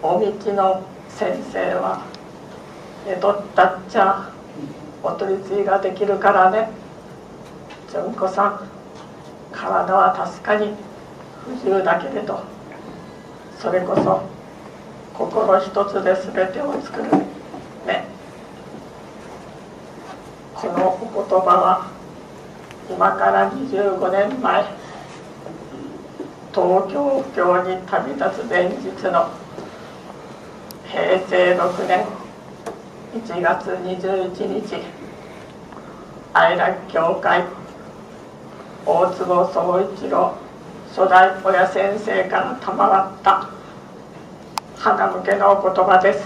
お道の先生は寝とったっちゃお取り次ぎができるからね。純子さん、体は確かに不自由だけれど、それこそ心一つで全てを作るね。このお言葉は今から25年前、東京布教に旅立つ前日の平成6年1月21日、愛楽教会大坪宗一郎初代親先生から賜った花向けのお言葉です。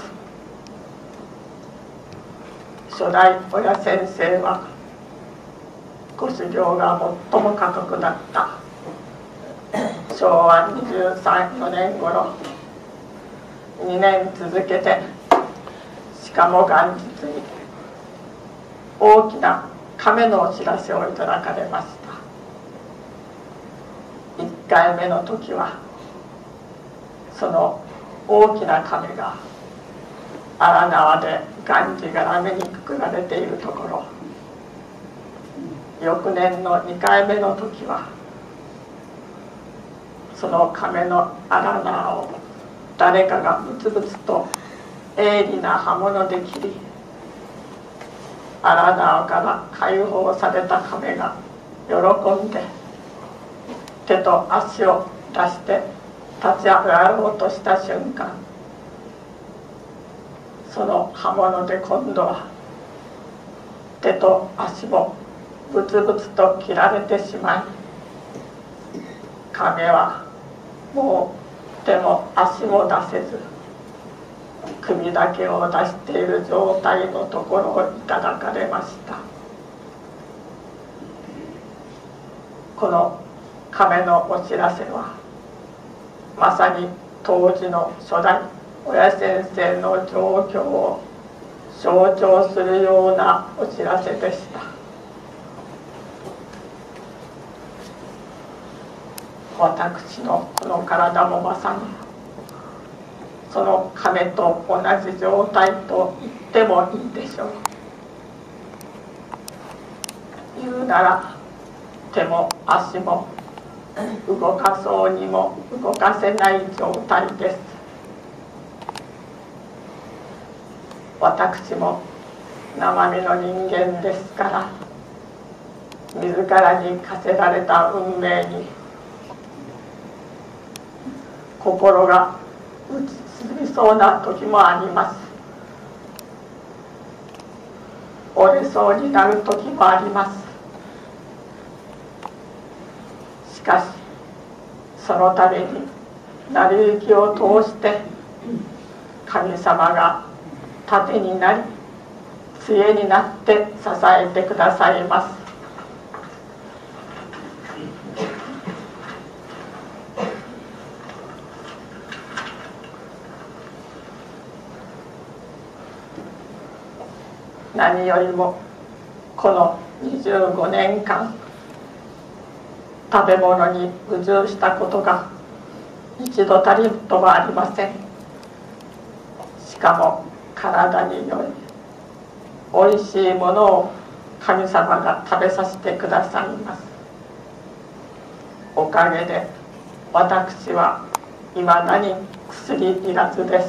初代親先生はご修行が最も過酷だった昭和23、4年頃、2年続けて、しかも元日に大きな亀のお知らせをいただかれました。1回目の時はその大きな亀が荒縄でがんじがらめにくくられているところ、翌年の2回目の時はその亀の荒縄を誰かがブツブツと鋭利な刃物で切り、荒縄から解放された亀が喜んで手と足を出して立ち上がろうとした瞬間、その刃物で今度は手と足もブツブツと切られてしまい、亀はもう手も足も出せず、首だけを出している状態のところをいただかれました。この亀のお知らせはまさに当時の初代親先生の状況を象徴するようなお知らせでした。私のこの体もまさにその亀と同じ状態と言ってもいいでしょう。言うなら手も足も動かそうにも動かせない状態です。私も生身の人間ですから、自らに課せられた運命に心が打ち沈みそうな時もあります。折れそうになる時もあります。しかしそのために成り行きを通して神様が盾になり杖になって支えてくださいます。何よりもこの25年間食べ物に不自由したことが一度たりともありません。しかも体に良いおいしいものを神様が食べさせてくださいます。おかげで私は未だに薬いらずです。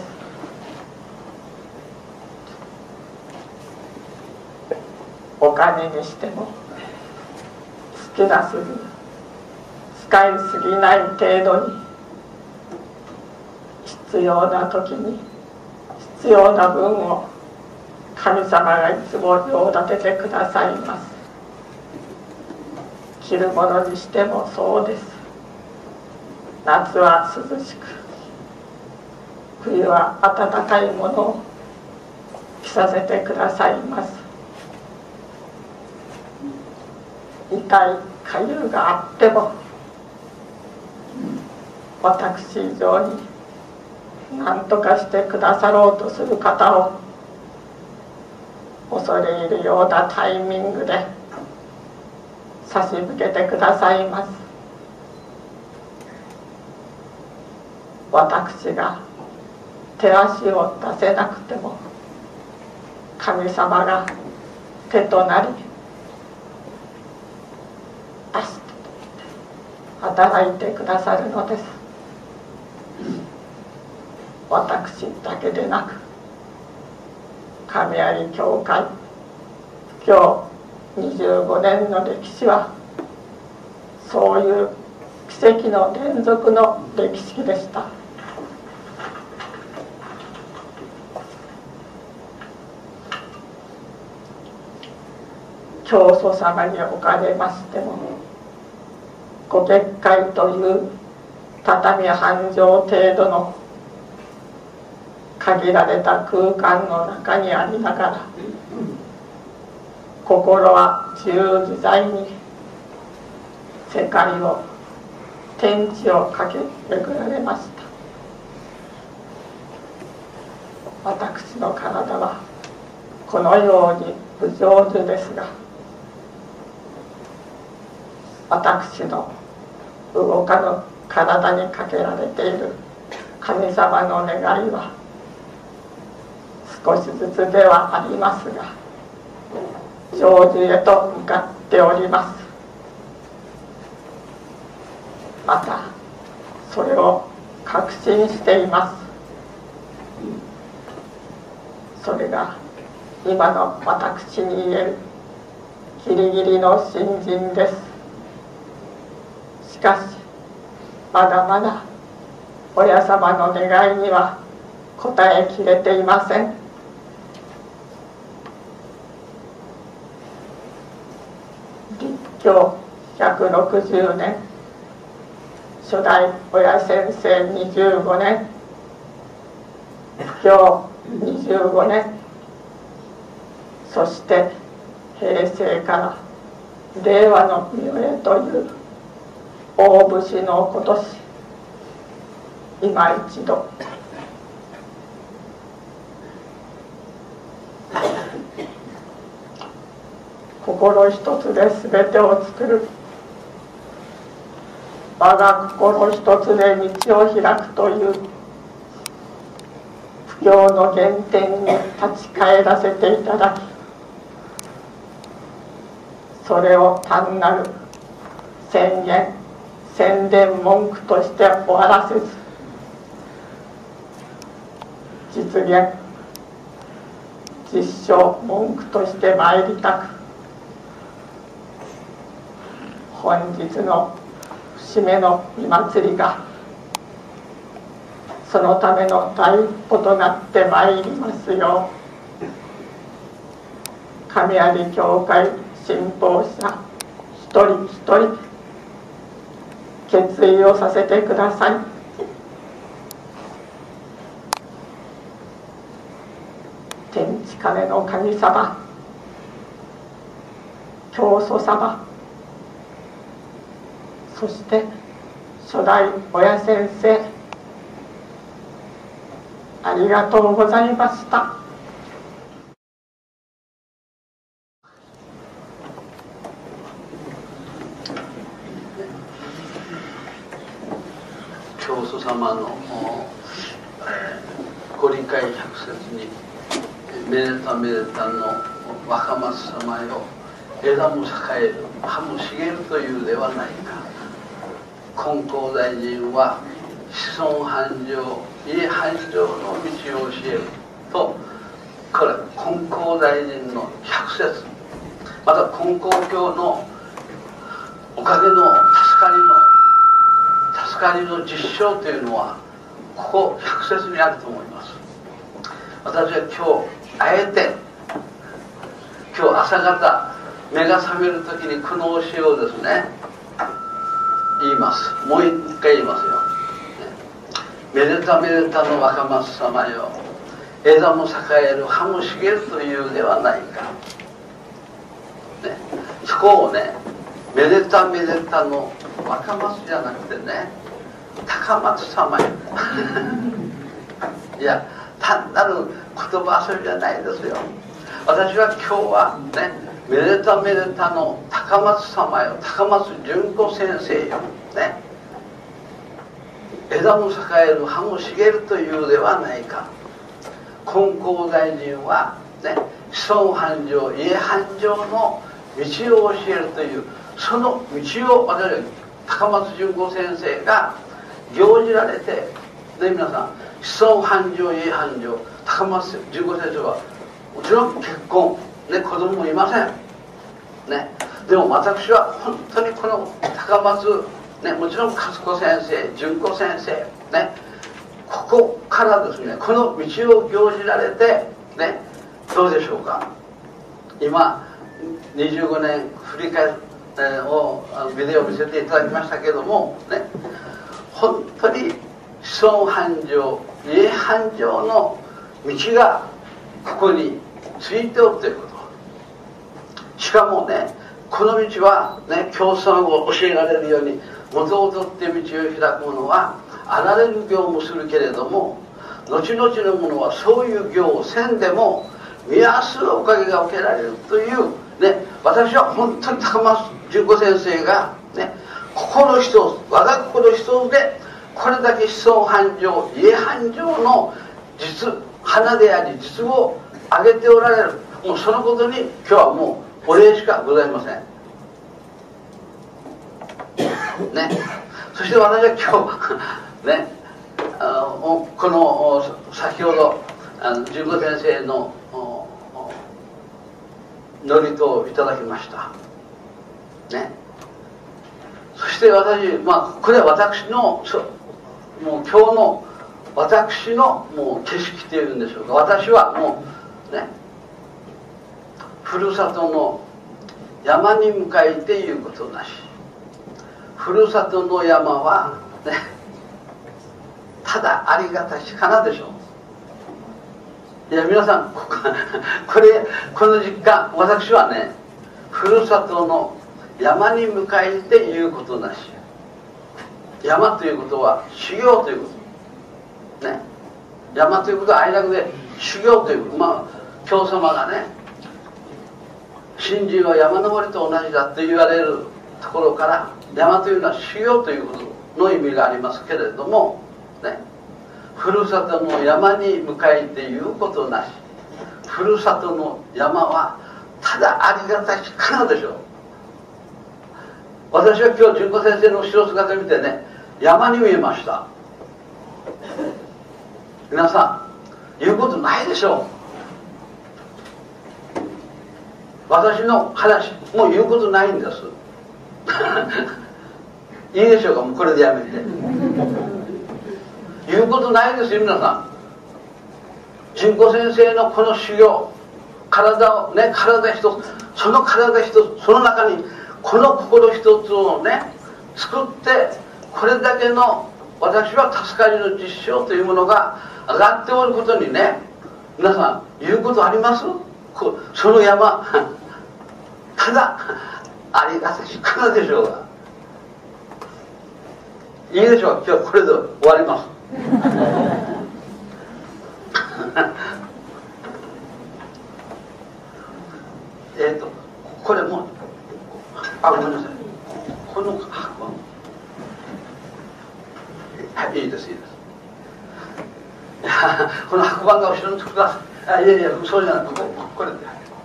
お金にしても好きなすぎ、使いすぎない程度に、必要な時に必要な分を神様がいつも用立ててくださいます。着るものにしてもそうです。夏は涼しく、冬は暖かいものを着させてくださいます。痛いかゆうがあっても私以上に何とかしてくださろうとする方を恐れ入るようなタイミングで差し向けてくださいます。 手足を出せなくても神様が手となり足と働いてくださるのです。私だけでなく神有教会今日25年の歴史はそういう奇跡の連続の歴史でした。教祖様におかれましてもご結界という畳半畳程度の限られた空間の中にありながら心は自由自在に世界を天地を駆け巡られました。私の体はこのように不上手ですが、私の動かぬ体にかけられている神様の願いは少しずつではありますが成就へと向かっております。またそれを確信しています。それが今の私に言えるギリギリの信心です。しかしまだまだ親様の願いには応えきれていません。立教160年初代親先生25年布教25年そして平成から令和の御世へという大節の今年、今一度心一つで全てを作る、我が心一つで道を開くという布教の原点に立ち返らせていただき、それを単なる宣言宣伝文句として終わらせず、実現実証文句として参りたく、本日の節目の御祭りがそのための第一歩となってまいりますよう、神有教会信奉者一人一人決意をさせてください。天地金の神様、教祖様、そして初代親先生、ありがとうございました。 教祖様のご理解百節にめでためでたの若松様よ、枝も栄える葉も茂るというではないか。金光大臣は子孫繁盛家繁盛の道を教えると、これ金光大臣の百節、また金光教のおかげの助かりの実証というのはここ百節にあると思います。私は今日あえて今日朝方目が覚める時にこの教えをですね言います。もう一回言いますよ、ね、めでためでたの若松様よ、枝も栄える葉も茂るというではないか、ね、そこをね、めでためでたの若松じゃなくてね、高松様よいや単なる言葉遊びじゃないですよ。私は今日はね、めでためでたの高松様よ、高松純子先生よ、ね、 枝も栄える葉も茂るというではないか。金光大臣はね、子孫繁盛家繁盛の道を教えるという、その道を私は高松純子先生が行じられて、ね、皆さん子孫繁盛家繁盛、高松純子先生はもちろん結婚、ね、子供もいません、ね、でも私は本当にこの高松、ね、もちろん勝子先生純子先生、ね、ここからですね、この道を行じられて、ね、どうでしょうか。今25年振り返をビデオを見せていただきましたけども、ね、本当に子孫繁盛家繁盛の道がここについておるということ。しかもね、この道はね、教祖を教えられるように元を取って道を開く者はあられる行もするけれども、後々の者はそういう行をせんでも見やすおかげが受けられるというね、私は本当に高松純子先生がね、心一つ、我が心一つでこれだけ子孫繁盛家繁盛の花であり実を挙げておられる。もうそのことに今日はもうお礼しかございませんね。そして私は今日ね、この先ほど純子先生の祝詞をいただきましたね。そして私、これは私のもう今日の私のもう景色っていうんでしょうか。私はもうね、ふるさとの山に向かいていうことなし。ふるさとの山はね、ただありがたしかなでしょう。いや皆さんこの実感、私はね、ふるさとの山に向かいていうことなし。山ということは修行ということね。山ということは愛楽で修行ということ。教様がね、信心は山登りと同じだと言われるところから、山というのは修行ということの意味がありますけれどもね、ふるさとの山に向かいていうことなし。ふるさとの山はただありがたしかなでしょう。私は今日純子先生の後ろ姿を見てね、山に見えました。皆さん言うことないでしょう。私の話もう言うことないんですいいでしょうか。もうこれでやめて言うことないですよ皆さん。純子先生のこの修行、体をね、体一つ、その体一つ、その中にこの心一つをね作って、これだけの私は助かりの実証というものが上がっておることにね、皆さん言うことあります？その山ただありがたしかなでしょうが。いいでしょう。今日これで終わりますこれもごめんなさい。この箱ははいいいですいいです。この白板が後ろに作ってください。いやいやそうじゃない、これで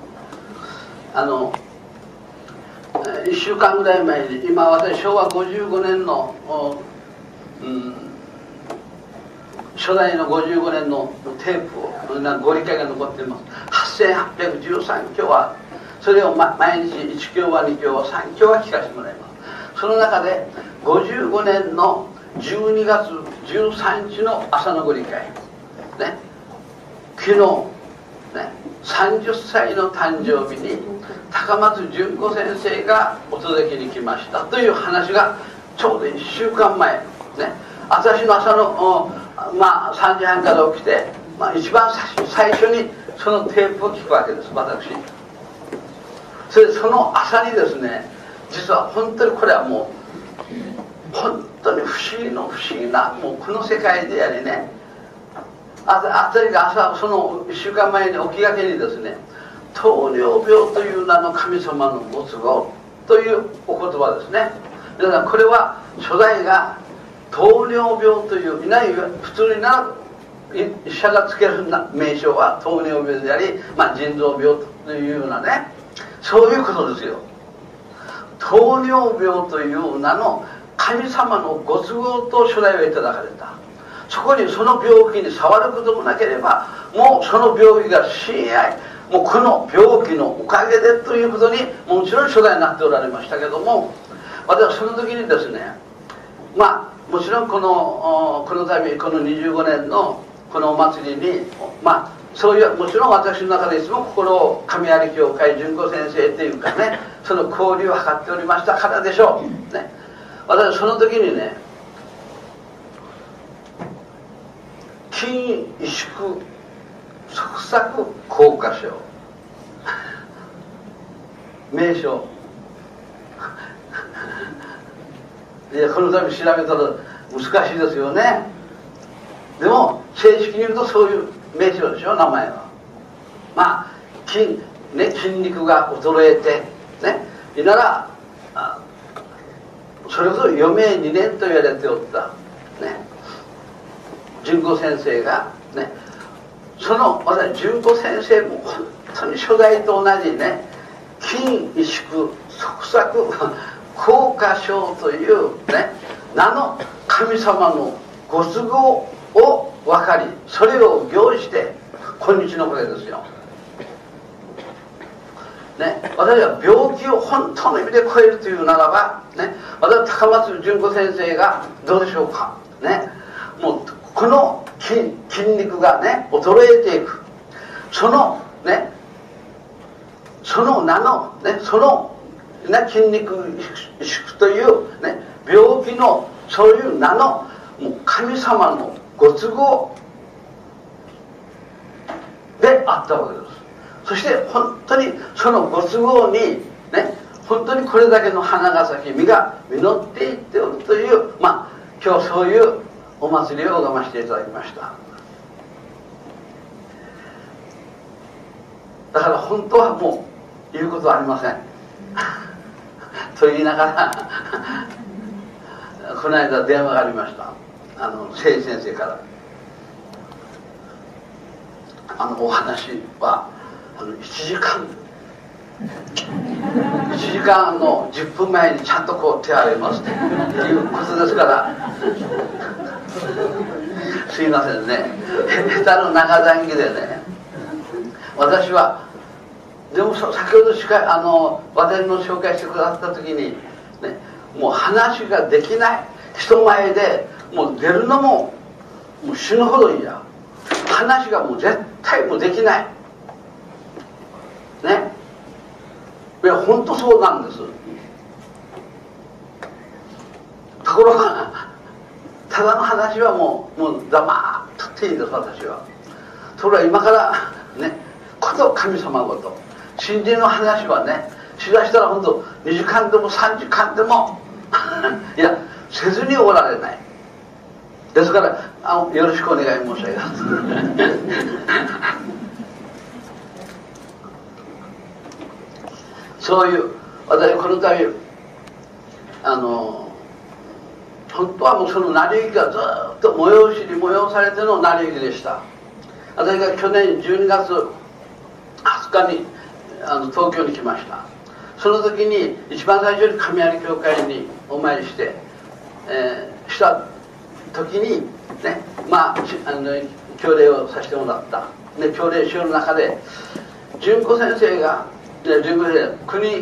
1週間ぐらい前に、今私昭和55年の初代の55年のテープをご理解が残っています。8813教はそれを毎日1教は2教は3教は聞かせてもらいます。その中で55年の12月13日の朝のご理解ね、昨日ね、30歳の誕生日に高松純子先生がお届けに来ましたという話がちょうど1週間前ね、私の朝の3時半から起きて、一番最初にそのテープを聞くわけです私。それでその朝にですね、実は本当にこれはもう本当に不思議なもうこの世界でやりね、朝その1週間前に起きがけにですね、糖尿病という名の神様のご都合というお言葉ですね。皆さんこれは初代が糖尿病といういない普通にな医者がつける名称は糖尿病であり、腎臓病というようなね、そういうことですよ。糖尿病という名の神様のご都合と初代はいただかれた。そこにその病気に触ることもなければ、もうその病気が親愛、もうこの病気のおかげでということにもちろん初代になっておられましたけども、私はその時にですね、もちろんこの度この25年のこのお祭りにそういうもちろん私の中でいつも心を神有教会純子先生というかね、その交流を図っておりましたからでしょう、ね、私はその時にね、筋萎縮側索硬化症名称いやこの度調べたら難しいですよね。でも正式に言うとそういう名称でしょ、名前は。筋肉が衰えてね、いならそれこそ余命2年と言われておったね、純子先生がね、その私純子先生も本当に初代と同じね、筋萎縮側索硬化症というね、名の神様のご都合を分かり、それを行して今日のこれですよ、ね、私は病気を本当の意味で超えるというならば、ね、私は高松純子先生がどうでしょうか、ね、もうこの筋肉がね衰えていく、そのね、その名のね、その筋肉萎縮という、ね、病気のそういう名のもう神様のご都合であったわけです。そして本当にそのご都合にね、本当にこれだけの花が咲き実が実っていっておるという、今日そういうお祭りを拝ませていただきました。だから本当はもう言うことはありませんと言いながらこの間電話がありました。聖司先生からお話は1時間の10分前にちゃんとこう手を挙げますっていうことですからすいませんね、下手の長談義でね、私はでも先ほど私の紹介してくださった時に、ね、もう話ができない、人前でもう出るのもう死ぬほど嫌、話がもう絶対もうできないね。いや本当そうなんです。ところがただの話はもう黙っとっていいです、私は。それは今からね、こと神様ごと信心の話はね、しだしたら本当2時間でも3時間でもいやせずにおられない。ですからよろしくお願い申し上げますそういう私この度本当はもうその成り行きがずっと催しに催されての成り行きでした。私が去年12月20日に東京に来ました。その時に一番最初に神有教会にお参りして、した時にね、教令をさせてもらった、ね、教令書の中で純子先生が純子先生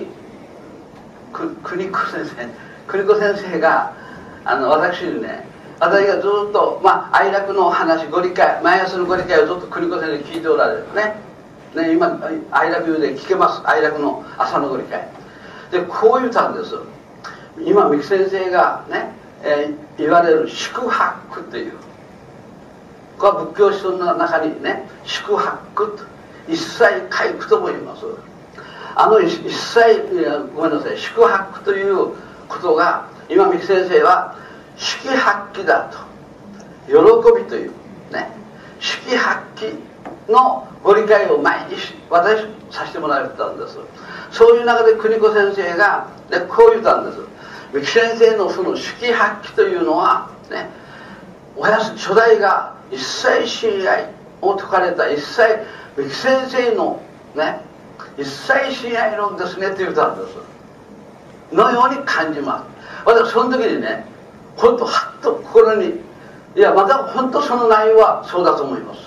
邦子先生が私にね、私がずっと愛楽の話ご理解、毎朝のご理解をずっと邦子先生に聞いておられるね、今愛楽で聞けます、愛楽の朝のご理解でこう言ったんです。今三木先生がね、言われる宿泊という、これは仏教思想の中にね、宿泊と一切回復とも言います。一切ごめんなさい、宿泊ということが今三木先生は式発揮だと、喜びというね、式発揮のご理解を毎日私させてもらったんです。そういう中で邦子先生が、ね、こう言ったんです。三木先生のその式発揮というのは、 ね、初代が一切親愛を説かれた、一切三木先生のね、一切親愛論ですねと言ったんですのように感じます。私その時にね、本当はっと心に、いやまた本当その内容はそうだと思います。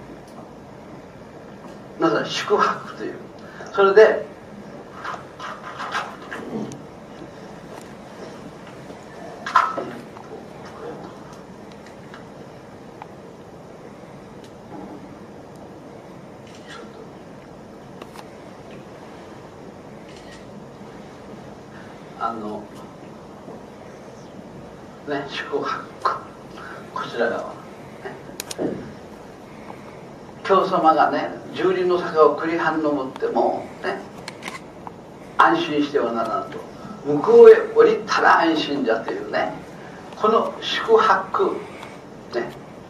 なぜ宿泊という、それで宿泊、こちら側、ね、教様がね、十里の坂を繰り半登っても、ね、安心してはならんと、向こうへ降りたら安心じゃというね、この宿泊、ね、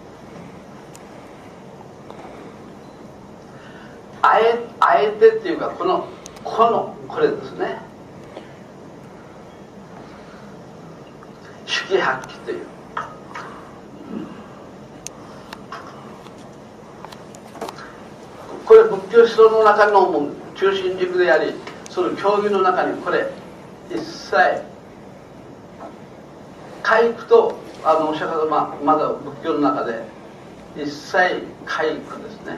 あえてっていうか、これですね、式発揮という、これ仏教思想の中の中心軸であり、その教義の中にこれ一切皆苦とお釈迦様、まだ仏教の中で一切皆苦ですね。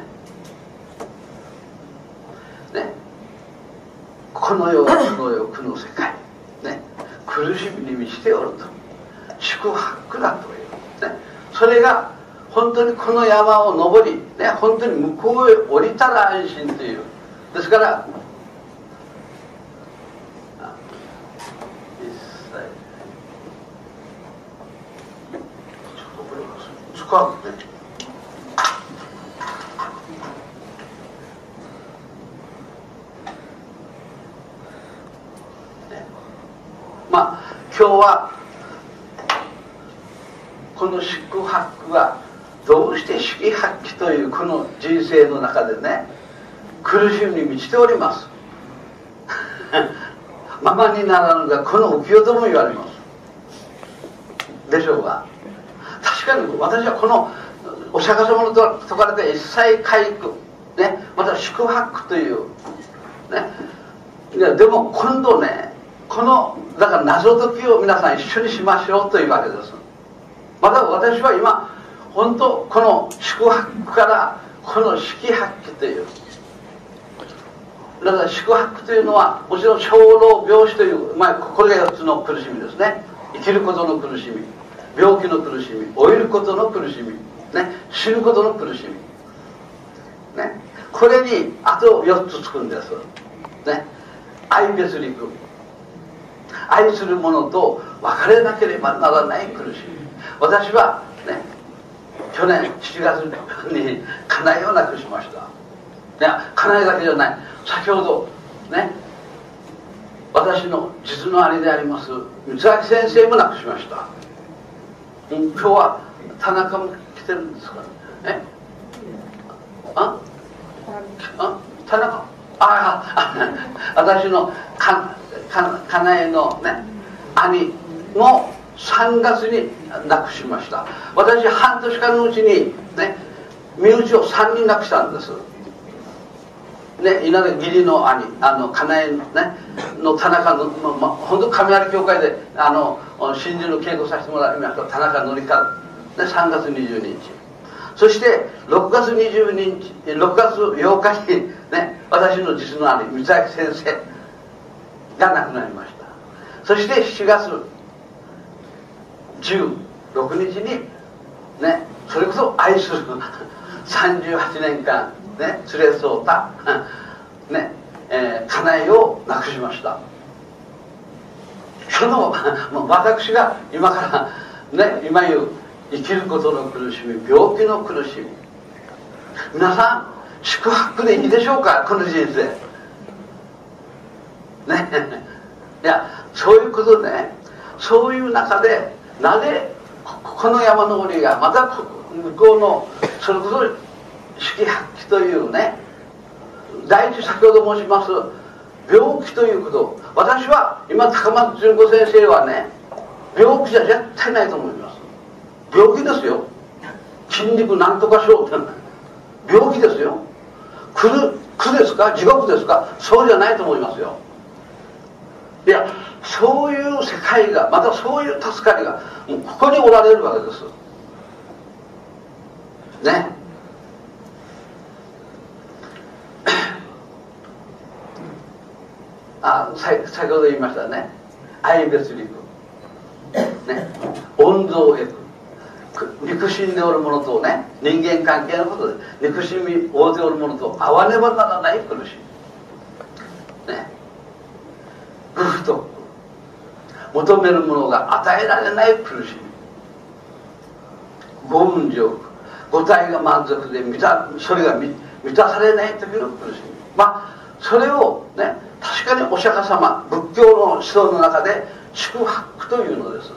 ね、この世苦の世界、ね、苦しみに満ちておると、宿泊だという、ね、それが本当にこの山を登り、ね、本当に向こうへ降りたら安心という、ですから一切ちょっとこれ使うね、まあ今日はこの宿泊がどうして式発揮というこの人生の中でね、苦しみに満ちておりますままにならぬがこの浮世とも言われますでしょうが、確かに私はこのお釈迦様の説かれた一切皆苦、ね、また宿泊という、ね、いやでも今度ね、このだから謎解きを皆さん一緒にしましょうというわけです。また私は今本当この宿泊からこの式発揮という、だから宿泊というのはもちろん生老病死という、これが4つの苦しみですね。生きることの苦しみ、病気の苦しみ、老いることの苦しみ、ね、死ぬことの苦しみ、ね、これにあと4つつくんです、ね、愛別離苦、愛する者と別れなければならない苦しみ。私はね、去年7月に家内を亡くしました。いや、家内だけじゃない、先ほどね、私の実の兄であります三崎先生も亡くしました。今日は田中も来てるんですかね。田中、私の家内のね、兄も3月に亡くしました。私半年間のうちにね、身内を3人亡くしたんですね。稲田義理の兄、家内のねの田中の、本当神有教会で真珠の稽古させてもらいました田中紀和、ね、3月22日、そして6月22日6月8日にね、私の実の兄三崎先生が亡くなりました。そして7月16日にね、それこそ愛する38年間ね連れ添ったね、家内を亡くしました。その私が今からね、今言う生きることの苦しみ、病気の苦しみ、皆さん宿泊でいいでしょうか、この人生ねいや、そういうことでね、そういう中でなぜこの山登りがまた向こうのそれこそ式発揮というね、第一先ほど申します病気ということ、私は今高松純子先生はね、病気じゃ絶対ないと思います。 病気ですよ。筋肉なんとか症って病気ですよ。苦ですか、地獄ですか、そうじゃないと思いますよ。いや、そういう世界が、またそういう助かりがもうここにおられるわけですね。先ほど言いましたね、愛別離苦ね、温存へく憎しんでおるものとね、人間関係のことで憎しみ合うておるものと会わねばならない苦しみね、愚不と求めるものが与えられない苦しみ、ご運上五体が満足でそれが満たされない時の苦しみ、それをね、確かにお釈迦様、仏教の思想の中で宿泊というのです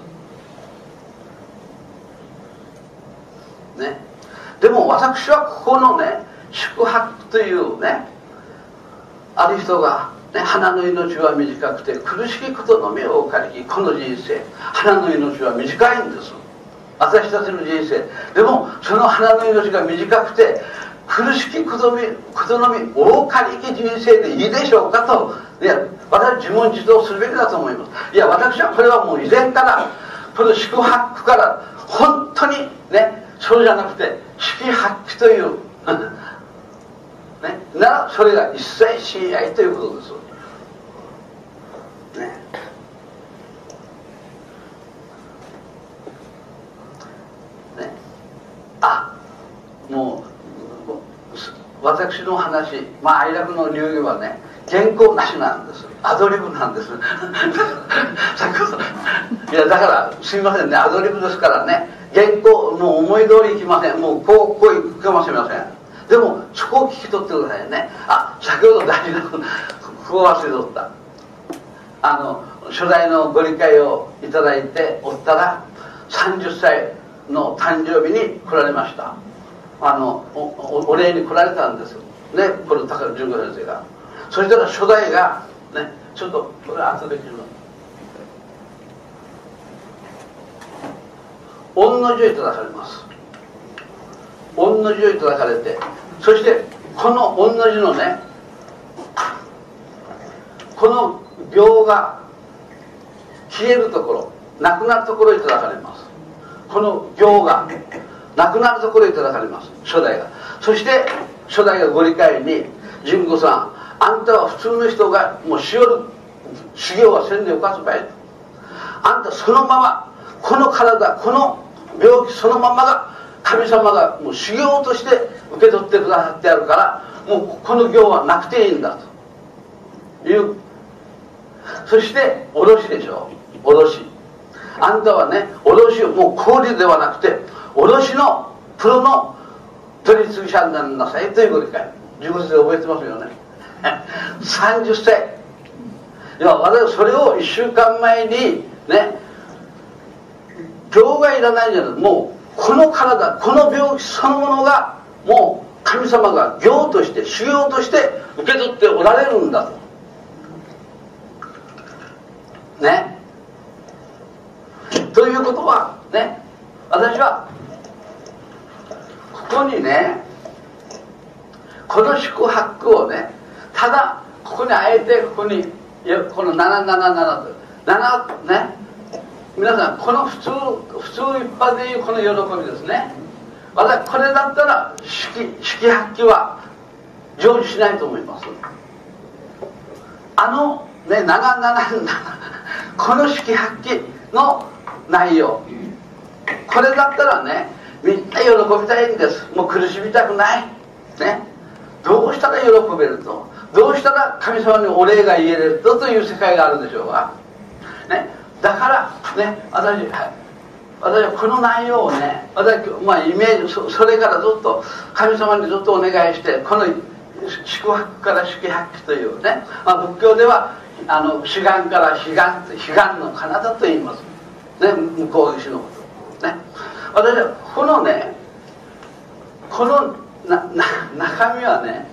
ね。でも私はここのね、宿泊というね、ある人が、ね、花の命は短くて苦しきことのみをお借りき、この人生花の命は短いんです、私たちの人生。でもその花の命が短くて苦しきことのみ大借りき人生でいいでしょうかと、いや、私は自問自答するべきだと思います。いや、私はこれはもう以前からこの宿泊から本当にね、そうじゃなくて式発揮というね、ならそれが一切親愛ということですね。ね、もう私の話、愛楽の流儀はね、原稿なしなんです。アドリブなんです先ほど、いや、だからすいませんね、アドリブですからね、原稿もう思い通りいきません。もうこういくかもしれません。でもそこを聞き取ってくださいね。先ほど大事なここを忘れとった。初代のご理解をいただいておったら、30歳の誕生日に来られました。お礼に来られたんですね、この高純子先生が。そしたら初代がね、ちょっとこれ後で言うの、御の字をいただかれます。御の字をいただかれて、そしてこの御の字のね、この行が消えるところ、なくなるところをいただかれます。この行がなくなるところをいただかれます、初代が。そして初代がご理解に、純子さん、あんたは普通の人がもうしよる修行はせんでよかすばい、あんたそのままこの体、この病気そのままが神様がもう修行として受け取ってくださってあるから、もうこの行はなくていいんだという。そして卸でしょう、卸。あんたはね、卸をもう氷ではなくて卸のプロの取り次ぎ者になりなさいというご理解、15歳で覚えてますよね30歳。いや、私はそれを1週間前にね、行がいらないんじゃない、もうこの体、この病気そのものがもう神様が行として修行として受け取っておられるんだとね。ということはね、私はここにね、この宿泊をね、ただここにあえてここにこの777と7ね、皆さんこの普通一般でいうこの喜びですね。私これだったら式発揮は成就しないと思います。ね、777この式発揮の内容、これだったらね、みんな喜びたいんです。もう苦しみたくないね。どうしたら喜べると、どうしたら神様にお礼が言えるという世界があるでしょうが、ね、だからね、私はこの内容をね、イメージ、それからずっと神様にずっとお願いして、この宿泊から式発揮というね、仏教では志願から悲願の彼方と言いますね、向こう岸のことね。私はこのね、この中身はね、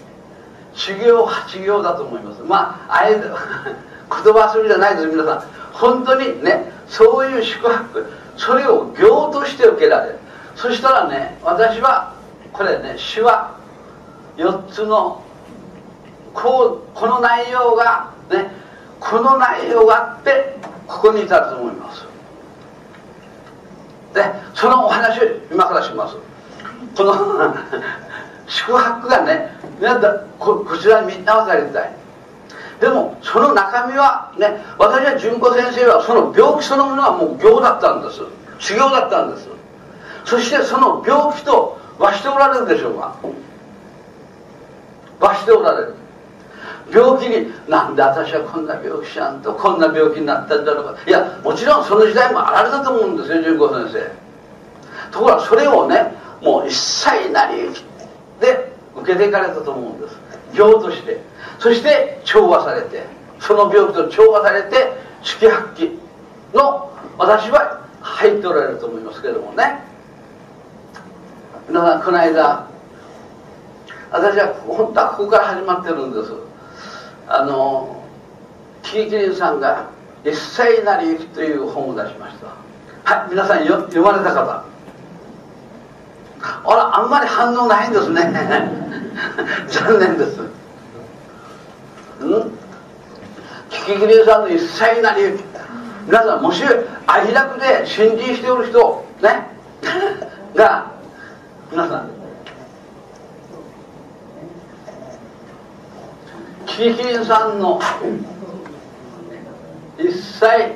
修行8行だと思います。あえて言葉遊びじゃないです皆さん。 本当にね、そういう宿泊、それを行として受けられる。そしたらね、私はこれね、詩は4つのこの内容がね、この内容があってここに至ると思います。で、そのお話を今からします。この宿泊がね、こちらにみんな分かりたい。でもその中身はね、私は純子先生はその病気そのものはもう行だったんです。修行だったんです。そしてその病気と罰しておられるでしょうか。罰しておられる。病気に、なんで私はこんな病気しゃんとこんな病気になったんだろうか。いや、もちろんその時代もあられたと思うんですよ、純子先生。ところがそれをね、もう一切なりで受けていかれたと思うんです。行として。そして調和されて、その病気と調和されて式発揮の私は入っておられると思いますけれどもね。皆さん、この間私は本当はここから始まってるんです。キリキリンさんが「一切なりゆき」という本を出しました。はい、皆さん読まれた方。あんまり反応ないんですね残念です。キキキリンさんの「一切なりゆき」、皆さんもし愛楽で信心しておる人ねが、皆さんキキキリンさんの一切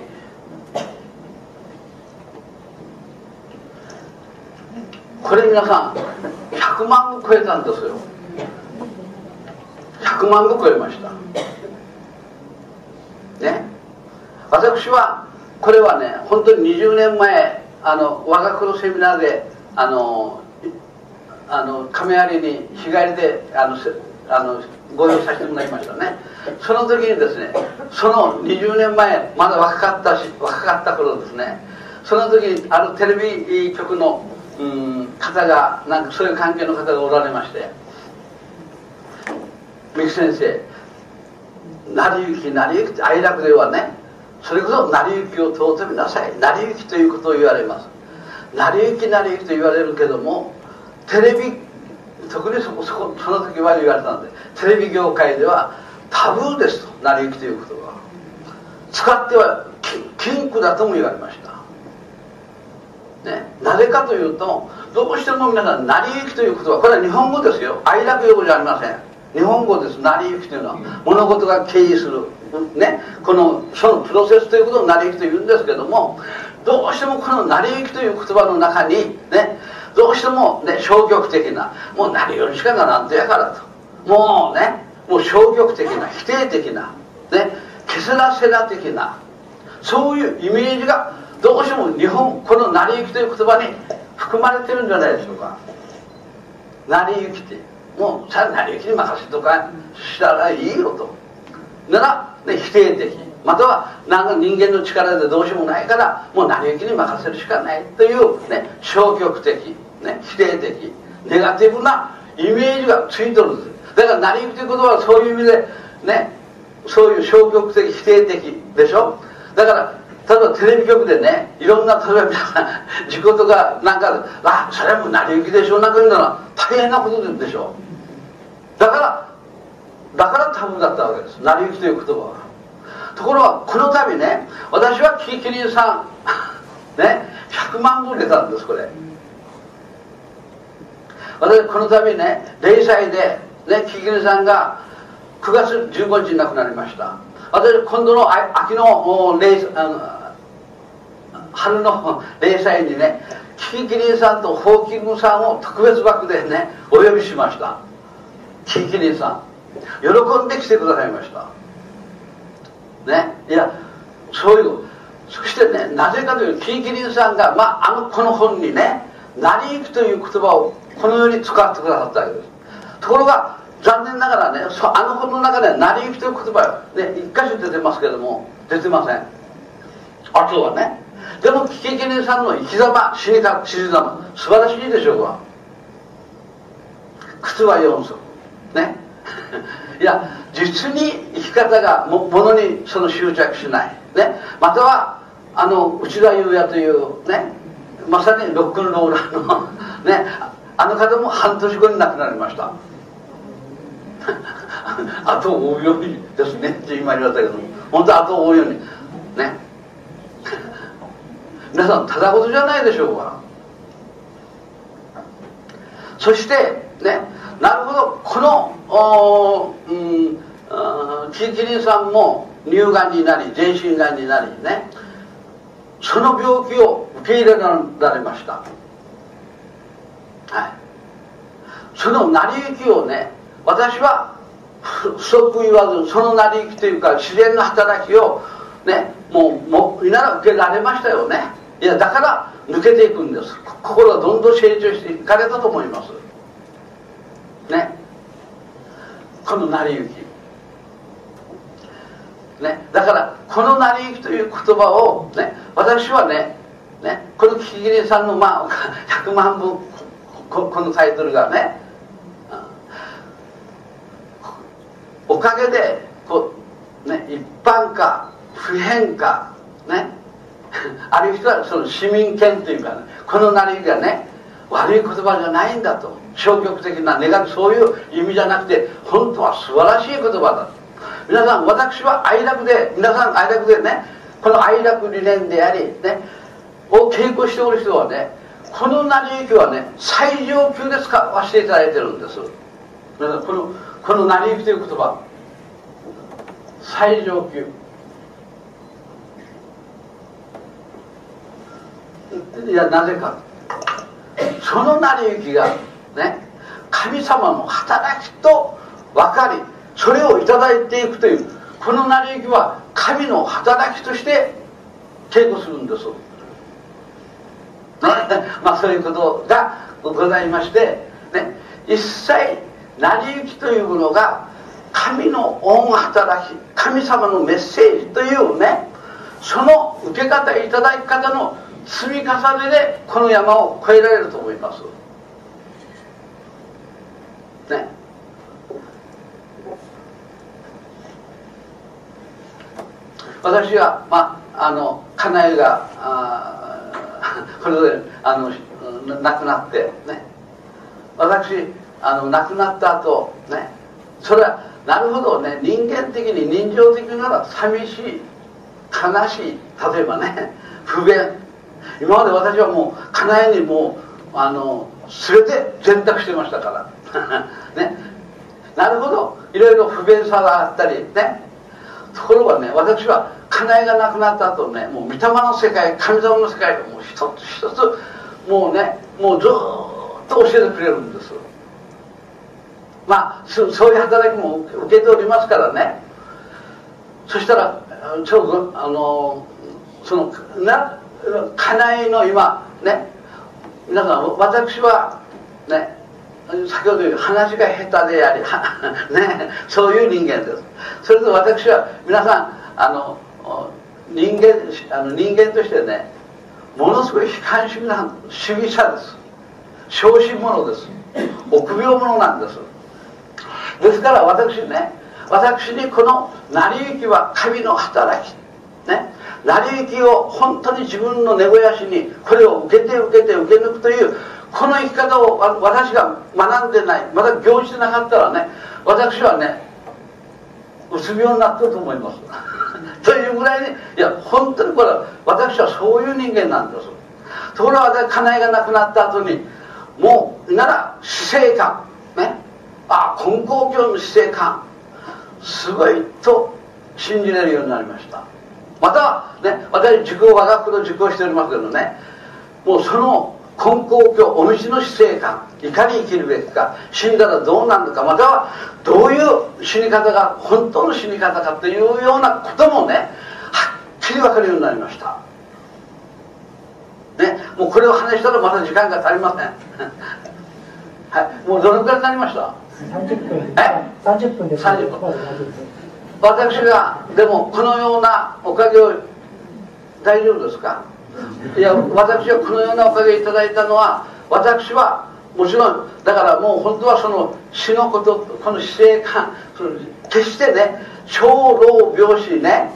これ皆さん100万部超えたんですよ。100万部超えましたね。私はこれはね、本当に20年前我が子のセミナーで亀有に日帰りでご用意させてもらいましたね。その時にですね、その20年前まだ若かった頃ですね、その時にあるテレビ局の方が、なんかそういう関係の方がおられまして、三木先生、成り行き成り行きって愛楽ではね、それこそ成り行きを尊びなさい、成り行きということを言われます。成り行き成り行きと言われるけども、テレビ、特にその時は言われたので、テレビ業界ではタブーですと、成り行きということは使っては禁句だとも言われましたね。なぜかというと、どうしても皆さん成り行きという言葉、これは日本語ですよ、愛楽用語じゃありません。日本語です。成り行きというのは物事が経緯するね、そのプロセスということを成り行きというんですけども、どうしてもこの成り行きという言葉の中にね、どうしてもね、消極的な、もう成りようにしかならんとやからと、もうね、もう消極的な、否定的なね、ケセラセラ的な、そういうイメージがどうしてもこの成り行きという言葉に含まれてるんじゃないでしょうか。成り行きってもうさ成り行きに任せとかしたらいいよと、なら、ね、否定的、またはなんか人間の力でどうしようもないからもう成り行きに任せるしかないという、ね、消極的、ね、否定的、ネガティブなイメージがついてるんです。だから成り行きということはそういう意味でね、そういう消極的否定的でしょ。だから例えばテレビ局でね、いろんな、例えば皆さん事故とかなんか、それはもう成り行きでしょなんか言うなら大変なことでしょ。だからタブーだったわけです、成り行きという言葉は。ところがこの度ね、私はキリキリンさんね、100万部出たんです。これ私この度ね、0歳でね、キリキリンさんが9月15日に亡くなりました。私今度の秋の春の0歳にね、キリキリンさんとホーキングさんを特別枠でねお呼びしました。キリキリンさん喜んで来てくださいましたね。いや、そういう、そしてね、なぜかというとキリキリンさんが、この本にね、成り行きという言葉をこのように使ってくださったわけです。ところが残念ながらね、本の中で成り行きという言葉はね、一箇所出てますけども出てません。あとはね、でもキリキリンさんの生き様、死に様、素晴らしいでしょうか。靴は4足ねいや、実に生き方がものに執着しないね、または内田裕也というね、まさにロックンローラーのね、あの方も半年後に亡くなりました後を追うようにですねって今言われたけど、本当後を追うようにね皆さんただ事じゃないでしょうか。そしてね、なるほど、このキリンさんも乳がんになり全身がんになりね、その病気を受け入れられました。はい、その成り行きをね、私は不足言わず、その成り行きというか自然の働きをね、もうみんな受けられましたよね。いや、だから抜けていくんです。心がどんどん成長していかれたと思いますね、この成り行きね。だからこの成り行きという言葉をね、私はね、このキリンさんの100万部このタイトルがね、おかげで一般化普遍化ねある人はその市民権というかね、この成り行きがね悪い言葉じゃないんだと、消極的なネガティブ、そういう意味じゃなくて本当は素晴らしい言葉だ。皆さん、私は愛楽で、皆さん愛楽でね、この愛楽理念でありねを稽古しておる人はね、この成り行きはね最上級で使わせていただいてるんです。この成り行きという言葉、最上級。いや、なぜか、その成り行きがね、神様の働きと分かり、それをいただいていくという、この成り行きは神の働きとして稽古するんです。そういうことがございましてね、一切成り行きというものが神の御働き、神様のメッセージというね、その受け方、いただき方の積み重ねでこの山を越えられると思いますね。私は家内がこれで亡くなってね、私亡くなった後ね、それはなるほどね、人間的に人情的なら寂しい悲しい、例えばね不便、今まで私はもう家内にもう全て選択してましたからね、なるほど、いろいろ不便さがあったりね。ところがね、私は家内が亡くなった後ね、もう御霊の世界、神様の世界がもう一つ一つもうね、もうずっと教えてくれるんです。そういう働きも受けておりますからね。そしたらちょうどその家内の今ね、皆さん、私はね、先ほど言う話が下手でありね、そういう人間です。それと私は皆さん人間としてね、ものすごい悲観主義者です。小心者です。臆病者なんです。ですから私にこの成り行きは神の働きね、成り行きを本当に自分の根肥やしにこれを受け抜くというこの生き方を私が学んでない、まだ行じてなかったらね、私はねうつ病になってると思いますというぐらいに、いや本当にこれは私はそういう人間なんです。ところが家内が亡くなった後に、もうなら死生観ね、根高教の死生観すごいと信じれるようになりました。またね、私我が学の受講しておりますけどね、もうその根高教、お道の死生観、いかに生きるべきか、死んだらどうなるのか、またはどういう死に方が本当の死に方かというようなこともね、はっきり分かるようになりましたね。もうこれを話したらまた時間が足りませんはい、もうどのくらいになりました？ 30分。30分です。 30分。私がでもこのようなおかげを、大丈夫ですか？いや、私はこのようなおかげいただいたのは、私はもちろんだからもう本当はその死のこと、この死生観、決してね、小老病死ね、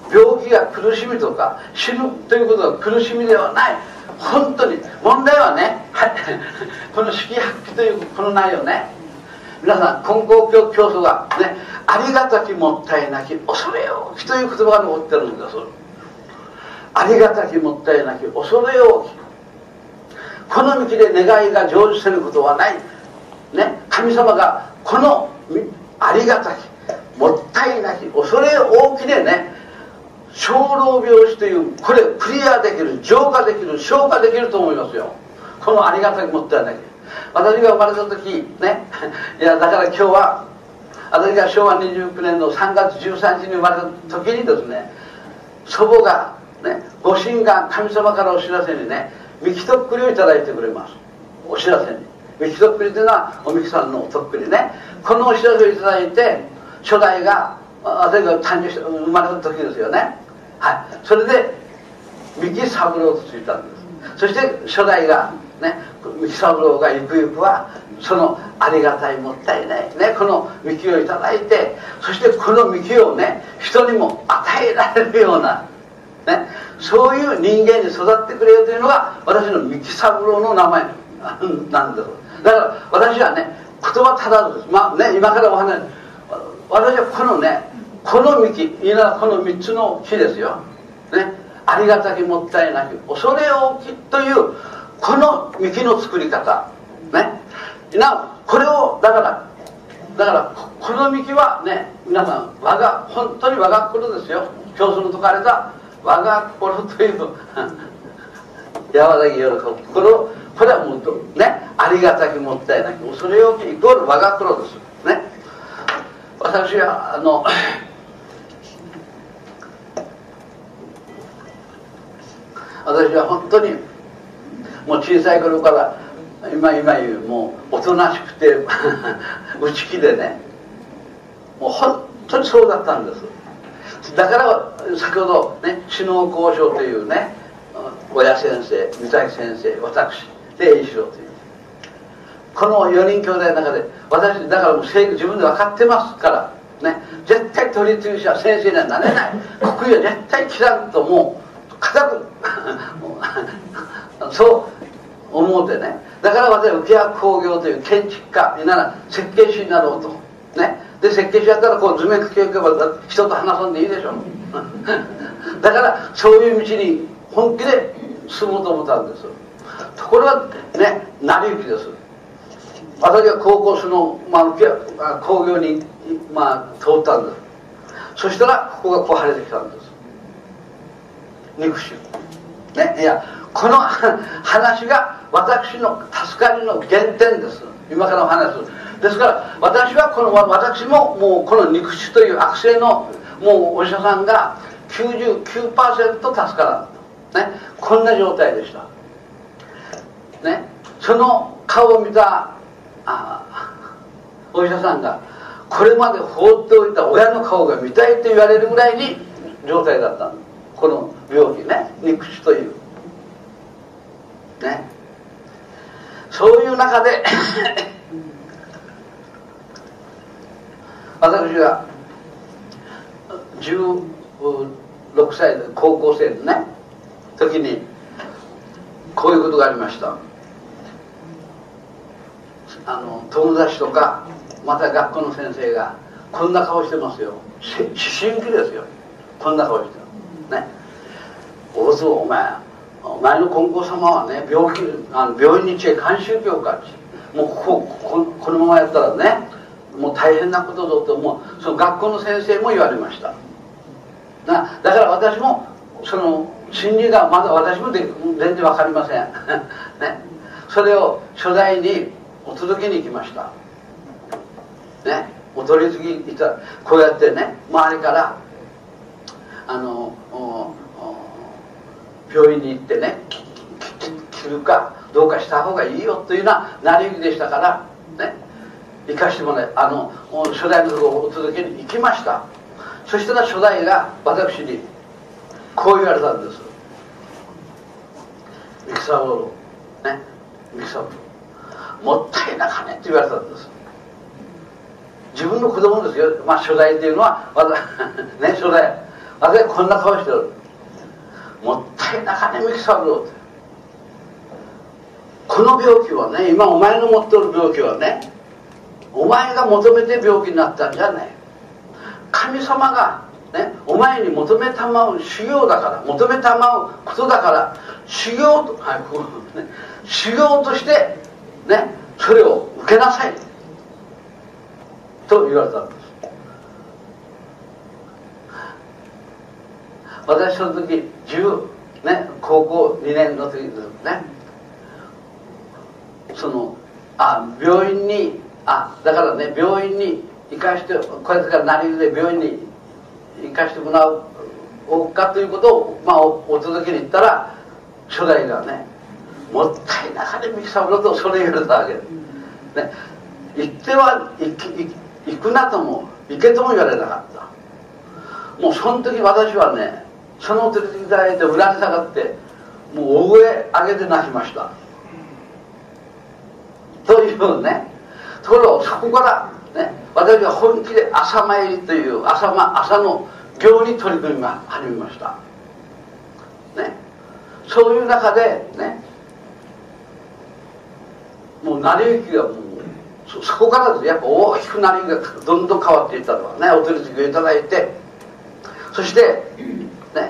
病気が苦しみとか死ぬということが苦しみではない。本当に問題はね、この式発揮というこの内容ね、皆さん金剛教教祖がね、ありがたきもったいなき恐れ多きという言葉が残ってるんです。ありがたきもったいなき恐れ多き、この道で願いが成就せることはないね。神様がこのありがたきもったいなき恐れ多きでね、生老病死というこれクリアできる、浄化できる、消化できると思いますよ。このありがたきもったいなき。私が生まれた時ね、いやだから今日は私が昭和29年の3月13日に生まれた時にですね、祖母がね、ご神願神様からお知らせにね、みきとっくりをいただいてくれます。お知らせにみきとっくりというのはおみきさんのとっくりね、このお知らせをいただいて、初代が私が誕生して生まれた時ですよね。はい、それで三木三郎とついたんです。そして初代がね、三木三郎がゆくゆくはそのありがたいもったいないね、この三木をいただいて、そしてこの三木をね、人にも与えられるようなね、そういう人間に育ってくれよというのが私の三木三郎の名前なんです。だから私はね、言葉足らずです。まあね、今からお話、私はこのね、この幹、いいなこの3つの木ですよ、ね、ありがたきもったいなき恐れ多きというこの幹の作り方ね、これをだからこの幹はね、皆さん本当に我が心ですよ。教祖の説かれた我が心という和らぎ喜ぶ心、これはもうね、ありがたきもったいなき恐れ多きイコール我が心ですね。私は私は本当にもう小さい頃から今言うもうおとなしくて内気でね、もう本当にそうだったんです。だから先ほどね、首脳交渉というね、親先生、三崎先生、私で栄一郎というこの4人兄弟の中で、私だからもう自分で分かってますからね、絶対取り次ぎ者先生にはなれない、国威は絶対切らんともう固くそう思うてね。だから私は浮羽工業という建築家になら設計士になろうとね。で設計士やったらこう図面書きをけば人と話すんでいいでしょだからそういう道に本気で進もうと思ったんです。ところがね、成り行きです。私は高校工業に、通ったんです。そしたらここがこう晴れてきたんです。肉臭ね、いやこの話が私の助かりの原点です。今からお話する。ですから私ももうこの肉臭という悪性のもうお医者さんが 99% 助からん、ね、こんな状態でした、ね、その顔を見たお医者さんがこれまで放っておいた親の顔が見たいと言われるぐらいに状態だったんです。この病気ね、肉腫というね、そういう中で私が16歳で高校生のね時にこういうことがありました。友達とかまた学校の先生がこんな顔してますよ。思春期ですよ。こんな顔してるね。お前の金剛様はね、病院に行っちゃいかん宗教かって、もうこのままやったらね、もう大変なことだと、もうその学校の先生も言われました。だから私もその心理がまだ私も全然わかりません、ね、それを初代にお届けに行きました、ね、お取り次ぎいたこうやってね、周りから病院に行ってね、切るかどうかした方がいいよというような成り行きでしたからね、行かしてもらい初代のところをお届けに行きました。そしたら初代が私にこう言われたんです。三木三郎ね、三木三郎もったいなかねって言われたんです。自分の子供ですよ、初代っていうのはね、初代私はこんな顔してる。もったいな金光三郎って。この病気はね、今お前の持ってる病気はね、お前が求めて病気になったんじゃない。神様がね、お前に求めたまう修行だから、求めたまうことだから、修行と、はい、こうね、修行としてね、それを受けなさいと言われたんです。私その時ね、高校2年の時ですね、病院にだからね、病院に行かして、これから成りで病院に行かしてもらおうかということを、お届けに行ったら、初代がね、もったいな金光三郎とそれ言われたわけです、ね、行っては行くなとも行けとも言われなかった。もうその時私はね、その時いただいて裏に下がって、もう大声上げて泣きましたというね。ところそこからね、私は本気で朝参りという朝の行に取り組み始めましたね。そういう中でね、もう成り行きがもうそこからですね、やっぱ大きく成り行きがどんどん変わっていったとかね、お取り次ぎをいただいて、そしてね、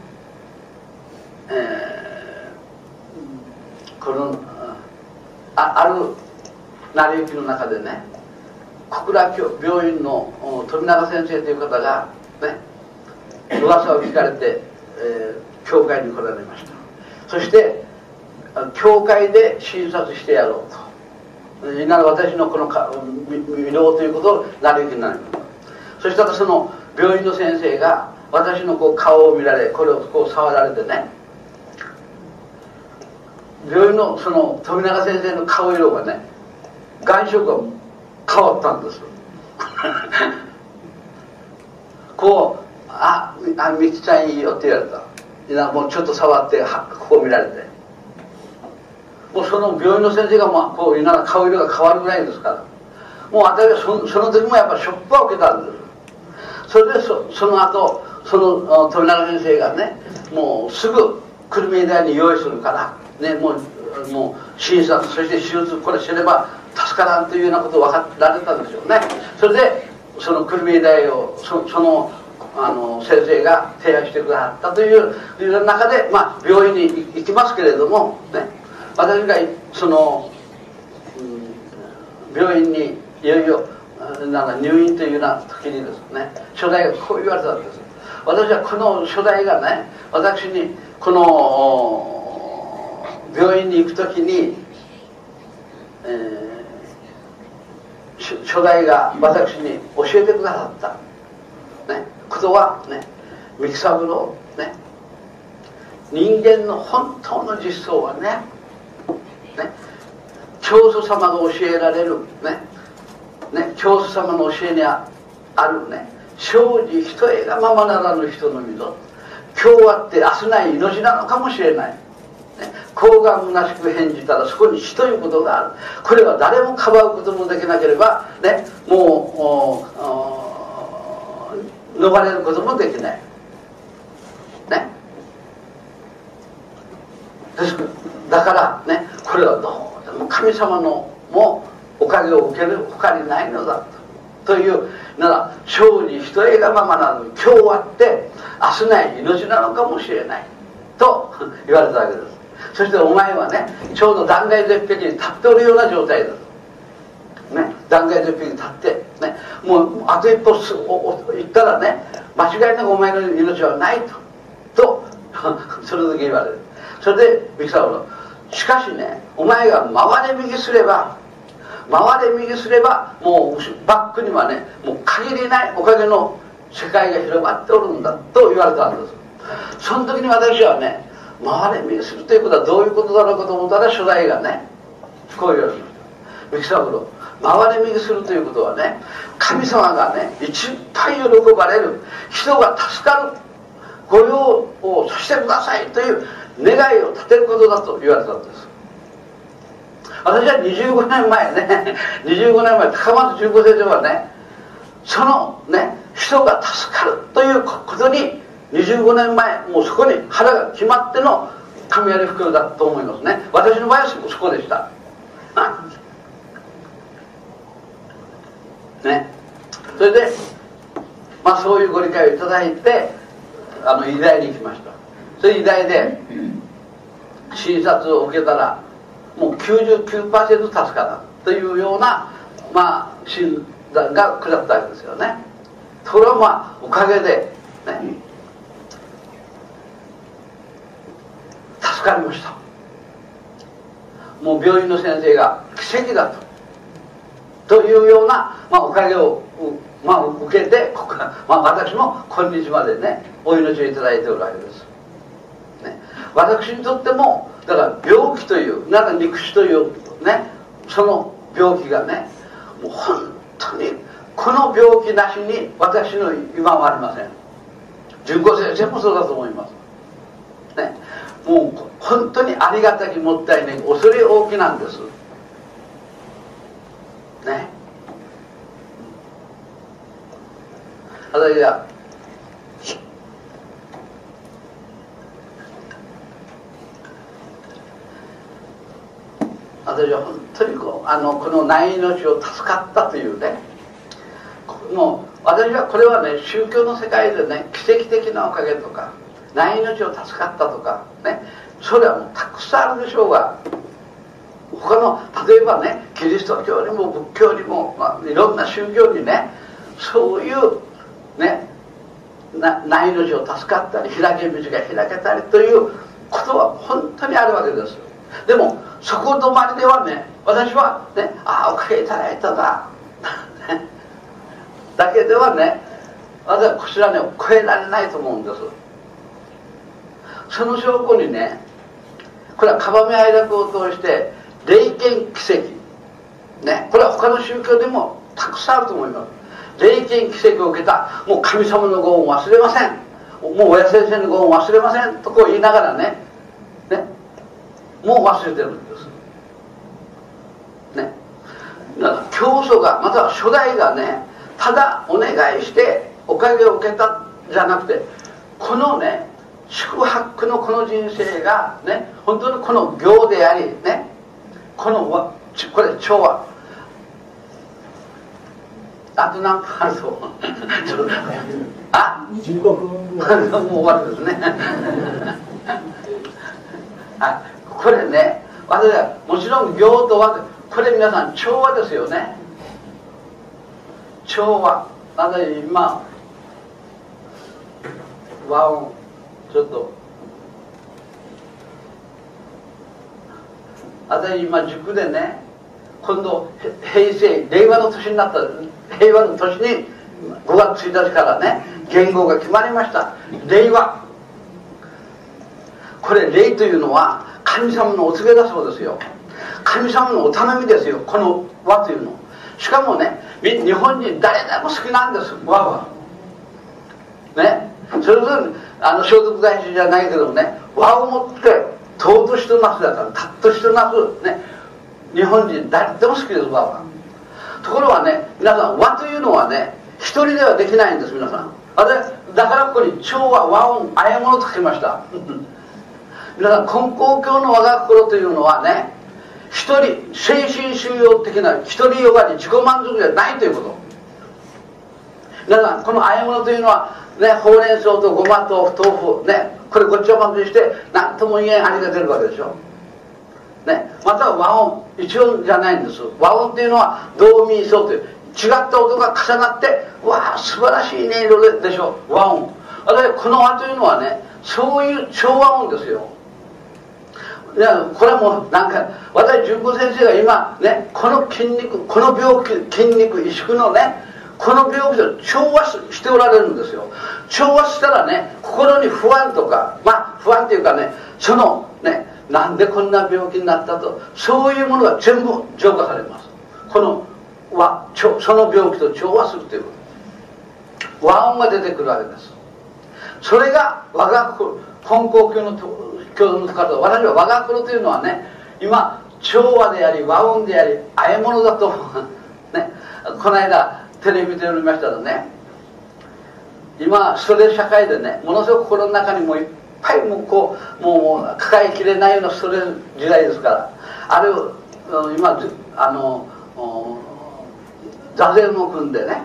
このある成り行きの中でね、小倉病院の富永先生という方がね、噂を聞かれて、教会に来られました。そして教会で診察してやろうと、私のこの見ろということを成り行きになります。そしたらその病院の先生が私のこう顔を見られ、これをこう触られてね、病院のその富永先生の顔色がね、眼色が変わったんですこうみきちゃんいいよって言われた。もうちょっと触ってここ見られて、もうその病院の先生がこう顔色が変わるぐらいですから、もう私はその時もやっぱりショックを受けたんです。それでその後その富永先生がね、もうすぐ久留米大に用意するからね、もう診察、そして手術、これすれば助からんというようなことを分かられたんでしょうね。それでその久留米大をその先生が提案してくださったという中で、病院に行きますけれどもね、私がその、病院にいよいよ入院というような時にですね、初代がこう言われたんです。私はこの初代がね、私にこの病院に行く時に、初代が私に教えてくださった、ね、ことはね、三木三郎ね、人間の本当の実相はね、教祖様が教えられる教祖様の教えにあるね、生じ人へがままならぬ人のみぞ、今日あって明日ない命なのかもしれない。高顔虚しく返じたらそこに死ということがある。これは誰もかばうこともできなければね、もう逃れることもできないね。だからね、これはどうでも神様のもおかげを受ける他にないのだというなら、生じ人へがままなのに今日あって明日ない命なのかもしれないと言われたわけです。そしてお前はね、ちょうど断崖絶壁に立っておるような状態だと、ね、断崖絶壁に立って、ね、もうあと一歩行ったらね、間違いなくお前の命はないとその時言われる。それで三木三郎、しかしね、お前が回れ右すればもうバックにはね、もう限りないおかげの世界が広がっておるんだと言われたんです。その時に私はね、回れ右するということはどういうことだろうかと思ったら、初代がねこう言われました。三木三郎、回れ右するということはね、神様がね一番喜ばれる、人が助かるご用をさせてくださいという願いを立てることだと言われたんです。私は25年前高松純子先生はね、そのね人が助かるということに 25年前、もうそこに腹が決まっての神有袋だと思いますね。私の場合はそこでした。ね、それで、まあ、そういうご理解をいただいて医大に行きました。それ医大で診察を受けたらもう 99% 助からんというような、まあ、診断が下ったわけですよね。ところがまあおかげで、ね、助かりました。もう病院の先生が奇跡だというような、まあ、おかげを、まあ、受けてまあ、私も今日までねお命をいただいておるわけです、ね、私にとってもだから病気というなんか肉腫というねその病気がねもう本当にこの病気なしに私の今はありません。純子先生もそうだと思います、ね、もう本当にありがたきもったいない恐れ大きなんですね。私が本当にこのない命を助かったというね、もう私はこれはね宗教の世界でね奇跡的なおかげとかない命を助かったとかね、それはもうたくさんあるでしょうが、他の例えばねキリスト教にも仏教にも、まあ、いろんな宗教にねそういうねない命を助かったり開け道が開けたりということは本当にあるわけです。でもそこ止まりではね私はねおかげいただいたなだけではね私はこちらね超えられないと思うんです。その証拠にねこれはカバメ愛楽を通して霊験奇跡ね、これは他の宗教でもたくさんあると思います。霊験奇跡を受けたもう神様のご恩を忘れません、もう親先生のご恩を忘れませんとこう言いながらねもう忘れてるんですね。だから教祖がまたは初代がねただお願いしておかげを受けたじゃなくてこのね宿泊のこの人生がね本当にこの行でありねこれ調和あと何分あると 15分ぐらいもう終わるですねこれね私はもちろん行と和これ皆さん調和ですよね。調和私今和音ちょっと私今塾でね今度平成令和の年になった平和の年に5月1日からね言語が決まりました。令和これ令というのは神様のお告げだそうですよ。神様のお頼みですよこの和というの。しかもね日本人誰でも好きなんです和はね。それぞれ聖徳太子じゃないけどもね和をもって尊しとなすだから尊しとなすね日本人誰でも好きです和は。ところがね皆さん和というのはね一人ではできないんです皆さん。だからここに調和和音あえ物と書きました皆さん根高教の我が心というのはね一人精神修養的な一人よがり自己満足じゃないということ。皆さんこのあえ物というのはねほうれん草とごまと豆腐ねこれごっちゃ混ぜして何とも言えん味が出るわけでしょね。または和音一音じゃないんです。和音というのはドミソという違った音が重なってわあ素晴らしい音色でしょ和音。この和というのはねそういう調和音ですよ。いやこれはもうなんか私純子先生が今ねこの筋肉この病気筋肉萎縮のねこの病気と調和しておられるんですよ。調和したらね心に不安とかまあ不安っていうかねそのねなんでこんな病気になったとそういうものが全部浄化されます。このその病気と調和するという和音が出てくるわけです。それが我が心根高教の方私は我が心というのはね今調和であり和音でありあえ物だとねこの間テレビで見ましたらね今ストレス社会でね、ものすごく心の中にもういっぱいもう抱えきれないようなストレス時代ですから、あれを今座禅を組んでね、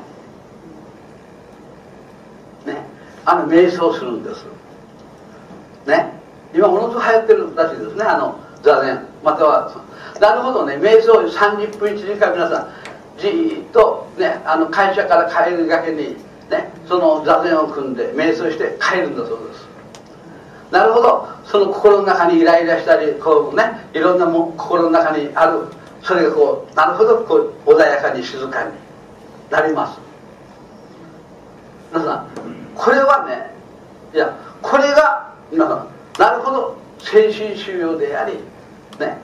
瞑想するんですね。今ものすごく流行ってるらしいですね、座禅。またはなるほどね、瞑想30分1時間皆さんじーっとね、会社から帰るがけにね、その座禅を組んで瞑想して帰るんだそうです。なるほど、その心の中にイライラしたりこうね、いろんな心の中にあるそれがこうなるほどこう穏やかに静かになります。皆さんこれはね、いやこれが皆さんなるほど精神修養でありね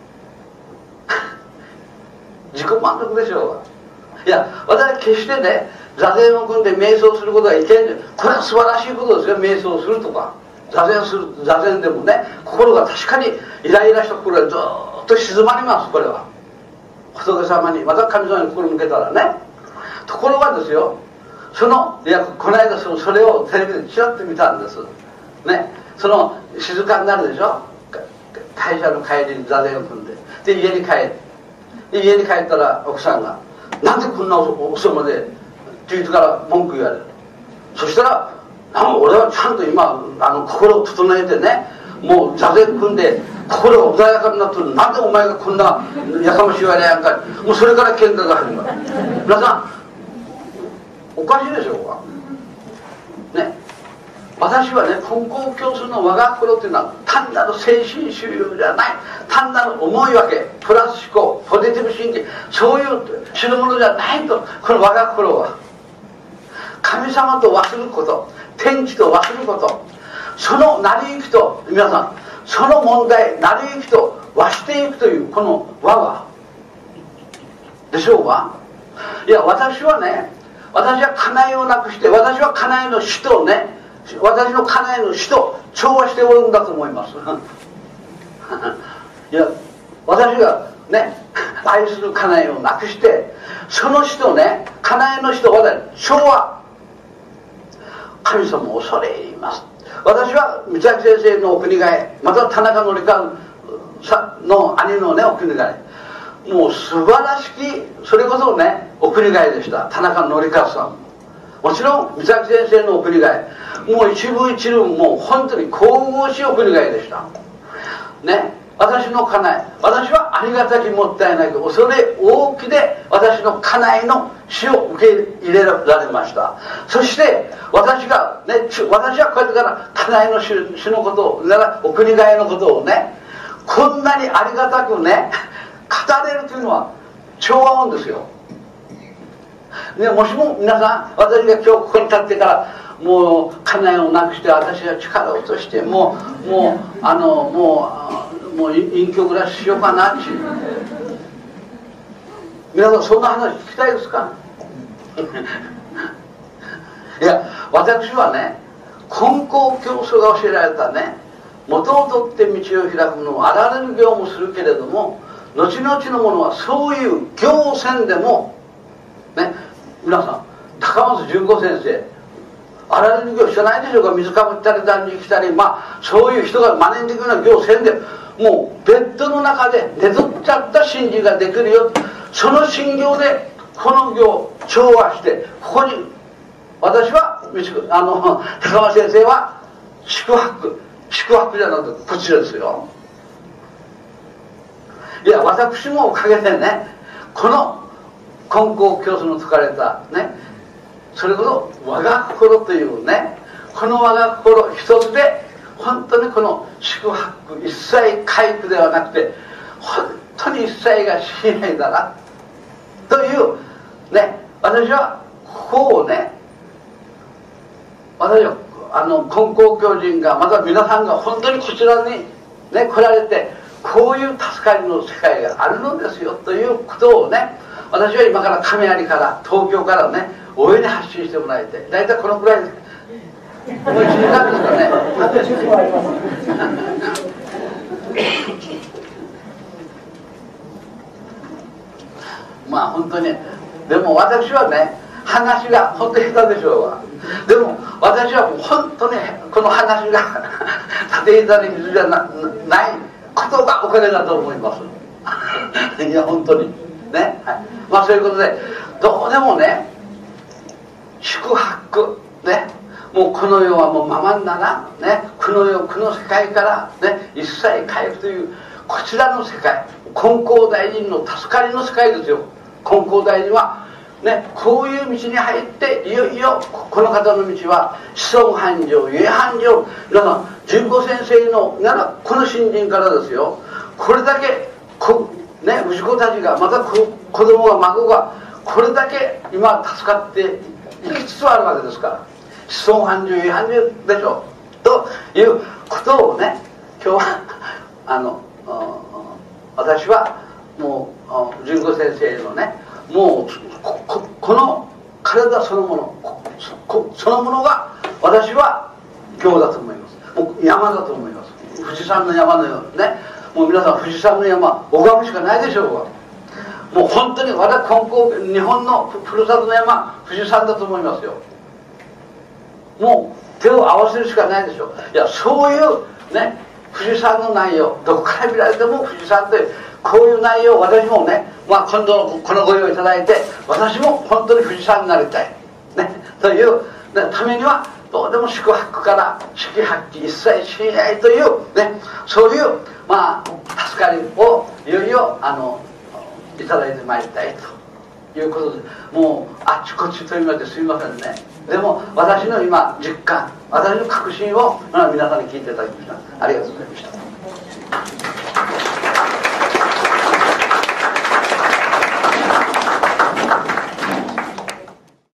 自己満足でしょうが。いや私は決してね座禅を組んで瞑想することがいけない。これは素晴らしいことですよ。瞑想するとか座禅でもね、心が確かにイライラした心がずっと静まります。これは仏様にまた神様に心向けたらね。ところがですよ、この間それをテレビでちらっと見たんですね。その静かになるでしょ、会社の帰りに座禅を組んで、で家に帰ったら奥さんが「なんでこんな遅まで」って言うから文句言われる。そしたら俺はちゃんと今心を整えてね、もう座禅組んで心が穏やかになってる。なんでお前がこんなやかましいわれやんか。もうそれから喧嘩が始まる。皆さんおかしいでしょうかね。私はね、根高教祖の我が心というのは単なる精神修養じゃない、単なる思い分け、プラス思考、ポジティブシンキング、そういう知るものじゃないと。この我が心は神様と忘れること、天地と忘れること、その成り行きと、皆さんその問題成り行きと和していくというこの和はでしょうか。いや私は家内をなくして、私は家内の死とね、私の家内の死と調和しておるんだと思いますいや私がね愛する家内をなくして、その死とね、家内の死と私調和、神様を恐れ入ります。私は三崎先生のお国替え、または田中紀香の兄のねお国替え、もう素晴らしき、それこそねお国替えでした。田中紀香さん、もちろん三崎先生のお国替え、もう一部一部もう本当に神々しいお国替えでしたね。私の家内、私はありがたきもったいないと恐れ多きで私の家内の死を受け入れられました。そして私はこうやってから家内の死のことを、お国替えのことをね、こんなにありがたくね語れるというのは超和音ですよ、ね。もしも皆さん、私が今日ここに立ってからもう家内をなくして私は力を落としてもう隠居暮らししようかなって皆さんそんな話聞きたいですかいや私はね、根高教祖が教えられたね、元を取って道を開くのをあらゆる行もするけれども、後々のものはそういう行せんでもね、皆さん高松純子先生、あらゆる行知らないでしょうか。水かぶったり断食したり、そういう人が真似できるような行せんでもうベッドの中で寝取っちゃった信心ができるよ。その信行でこの行を調和して、ここに私は高松先生は宿泊じゃなくてこちらですよ。いや私もおかげでね、この根高教祖の説かれたね、それこそ我が心というね、この我が心一つで本当にこの宿泊一切皆苦ではなくて、本当に一切が死ないだなというね、私はここをね、私は根高教人が、また皆さんが本当にこちらにね来られて、こういう助かりの世界があるのですよということをね、私は今から亀有から東京からね大いに発信してもらいたい。大体このくらいでもう1時間ですかね。 あと10分あります本当にでも私はね、 話が本当に下手でしょうが、でも私は本当にこの話が縦板に水じゃないことがお金だと思いますいや本当にね、はい、まあそういうことでどうでもね宿泊ね、もうこの世はもうままんならね、この世この世界からね一切回復というこちらの世界、金光大臣の助かりの世界ですよ。金光大臣はね、こういう道に入っていよいよこの方の道は子孫繁盛、家繁盛、皆さん純子先生のならこの新人からですよ、これだけね、氏子たちがまた子供が孫がこれだけ今助かっていきつつあるわけですから、子孫繁盛、家繁盛でしょということをね、今日は私はもう純子先生のね、もうこの体そのものそのものが私は今日だと思います。もう山だと思います。富士山の山のようにね、もう皆さん富士山の山拝むしかないでしょうが、もう本当に私日本のふるさとの山富士山だと思いますよ。もう手を合わせるしかないでしょう。いやそういうね富士山の内容、どこから見られても富士山というこういう内容を私もね、まあ、今度このご用意いただいて私も本当に富士山になりたい、ね、というためにはどうでも宿泊から式発揮一切しないという、ね、そういう、まあ、助かりをいよいよいただいてまいりたいということで、もうあっちこっちと言いましてすいませんね。でも私の今実感、私の確信を皆さんに聞いていただきました。ありがとうございました。